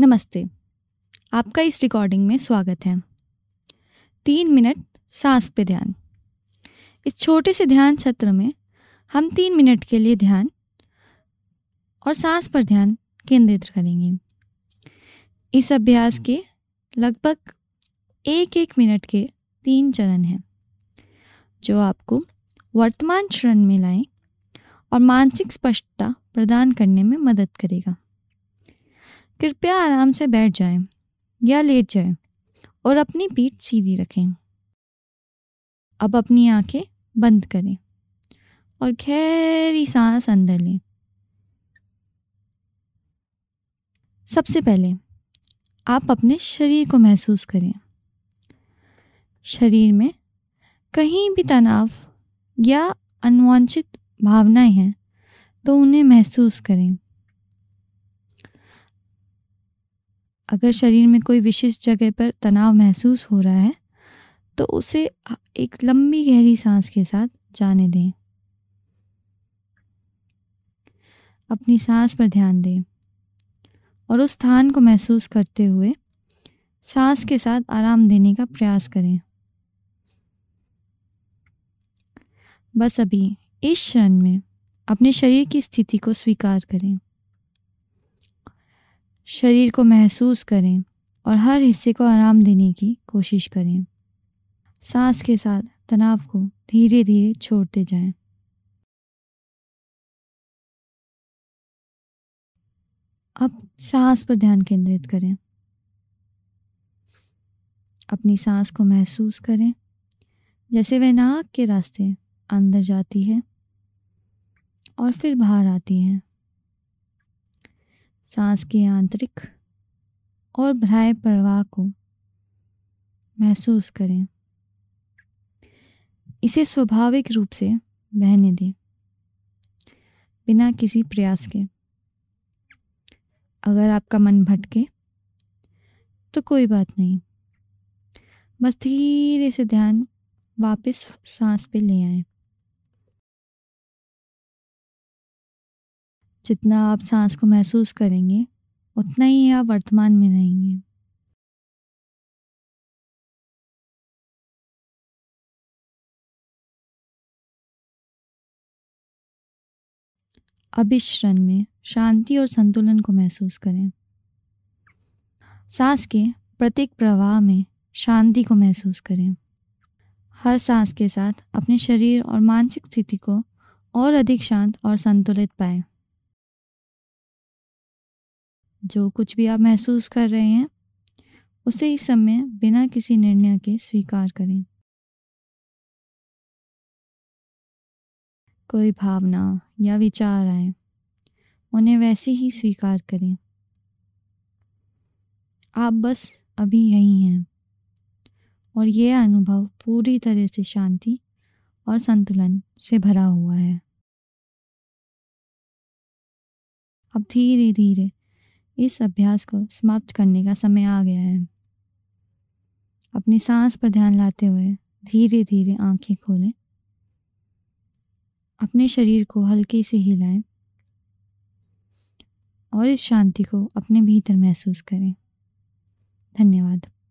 नमस्ते। आपका इस रिकॉर्डिंग में स्वागत है। 3 मिनट सांस पे ध्यान। इस छोटे से ध्यान सत्र में हम 3 मिनट के लिए ध्यान और सांस पर ध्यान केंद्रित करेंगे। इस अभ्यास के लगभग 1-1 मिनट के 3 चरण हैं, जो आपको वर्तमान क्षण में लाएं और मानसिक स्पष्टता प्रदान करने में मदद करेगा। कृपया आराम से बैठ जाएं या लेट जाएं और अपनी पीठ सीधी रखें। अब अपनी आंखें बंद करें और गहरी सांस अंदर लें। सबसे पहले आप अपने शरीर को महसूस करें। शरीर में कहीं भी तनाव या अनवांछित भावनाएं हैं तो उन्हें महसूस करें। अगर शरीर में कोई विशिष्ट जगह पर तनाव महसूस हो रहा है तो उसे एक लंबी गहरी सांस के साथ जाने दें। अपनी सांस पर ध्यान दें और उस स्थान को महसूस करते हुए सांस के साथ आराम देने का प्रयास करें। बस अभी इस क्षण में अपने शरीर की स्थिति को स्वीकार करें। शरीर को महसूस करें और हर हिस्से को आराम देने की कोशिश करें। सांस के साथ तनाव को धीरे धीरे छोड़ते जाएं। अब सांस पर ध्यान केंद्रित करें। अपनी सांस को महसूस करें जैसे वह नाक के रास्ते अंदर जाती है और फिर बाहर आती है। सांस के आंतरिक और बाह्य प्रवाह को महसूस करें। इसे स्वाभाविक रूप से बहने दें, बिना किसी प्रयास के। अगर आपका मन भटके तो कोई बात नहीं, बस धीरे से ध्यान वापस सांस पे ले आएं। जितना आप सांस को महसूस करेंगे उतना ही आप वर्तमान में रहेंगे। अब इस क्षण में शांति और संतुलन को महसूस करें। सांस के प्रत्येक प्रवाह में शांति को महसूस करें। हर सांस के साथ अपने शरीर और मानसिक स्थिति को और अधिक शांत और संतुलित पाएं। जो कुछ भी आप महसूस कर रहे हैं उसे इस समय बिना किसी निर्णय के स्वीकार करें। कोई भावना या विचार आए, उन्हें वैसे ही स्वीकार करें। आप बस अभी यही हैं और यह अनुभव पूरी तरह से शांति और संतुलन से भरा हुआ है। अब धीरे धीरे इस अभ्यास को समाप्त करने का समय आ गया है। अपनी सांस पर ध्यान लाते हुए धीरे धीरे आंखें खोलें। अपने शरीर को हल्के से हिलाएं और इस शांति को अपने भीतर महसूस करें। धन्यवाद।